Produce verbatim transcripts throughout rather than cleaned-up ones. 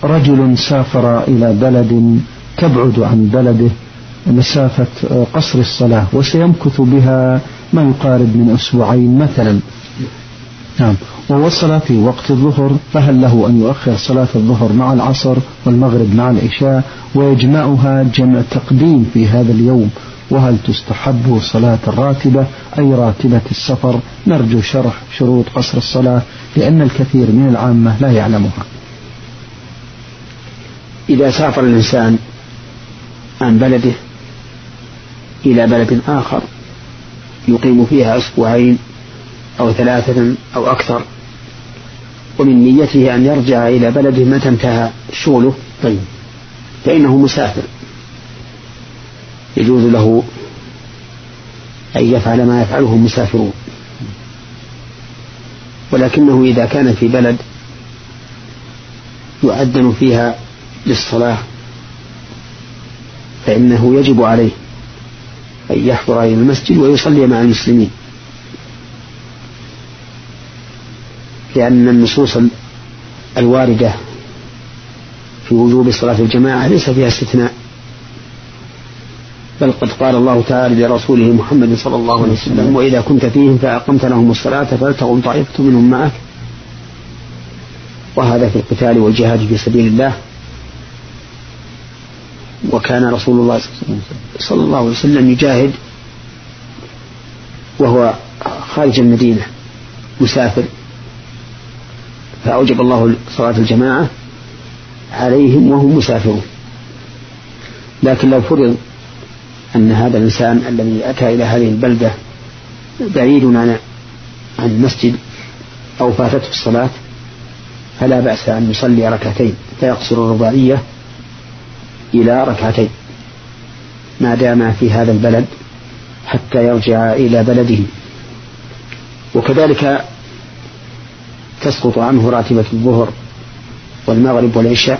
رجل سافر إلى بلد تبعد عن بلده مسافة قصر الصلاة وسيمكث بها ما يقارب من أسبوعين مثلا، نعم، ووصل في وقت الظهر، فهل له أن يؤخر صلاة الظهر مع العصر والمغرب مع العشاء ويجمعها جمع تقديم في هذا اليوم؟ وهل تستحب صلاة الراتبة أي راتبة السفر؟ نرجو شرح شروط قصر الصلاة لأن الكثير من العامة لا يعلمها. إذا سافر الإنسان عن بلده إلى بلد آخر يقيم فيها أسبوعين أو ثلاثة أو أكثر، ومن نيته أن يرجع إلى بلده متى انتهى شغله، طيب، فإنه مسافر، يجوز له أن يفعل ما يفعله المسافرون. ولكنه إذا كان في بلد يؤذن فيها للصلاة فإنه يجب عليه أن يحضر إلى المسجد ويصلي مع المسلمين، لأن النصوص الواردة في وجوب صلاة الجماعة ليس فيها استثناء، بل قد قال الله تعالى لرسوله محمد صلى الله عليه وسلم: وإذا كنت فيهم فأقمت لهم الصلاة فلتقم طائفة منهم معك. وهذا في القتال والجهاد في سبيل الله. وكان رسول الله صلى الله عليه وسلم يجاهد وهو خارج المدينة مسافر، فأوجب الله صلاة الجماعة عليهم وهم مسافرون. لكن لو فرض أن هذا الإنسان الذي أتى إلى هذه البلدة بعيد عن عن المسجد أو فاتته الصلاة فلا بأس أن يصلي ركعتين، فيقصر الرباعية إلى ركعتين ما دام في هذا البلد حتى يرجع إلى بلده. وكذلك تسقط عنه راتبة الظهر والمغرب والعشاء.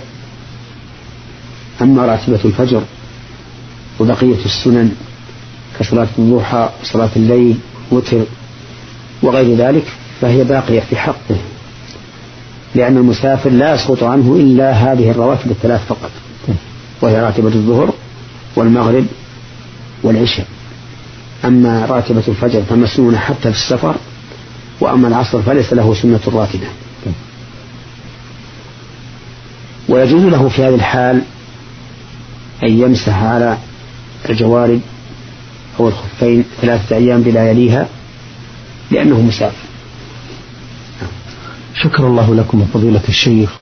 أما راتبة الفجر وبقية السنن كصلاة الضحى وصلاة الليل وتر وغير ذلك فهي باقية في حقه، لأن المسافر لا يسقط عنه إلا هذه الرواتب الثلاث فقط، وهي راتبة الظهر والمغرب والعشاء. أما راتبة الفجر فمسنونة حتى في السفر، وأما العصر فليس له سنة راتبة. ويجوز له في هذه الحال أن يمسح على الجوارب أو الخفين ثلاثة أيام بلياليها لأنه مسافر. شكر الله لكم فضيلة الشيخ.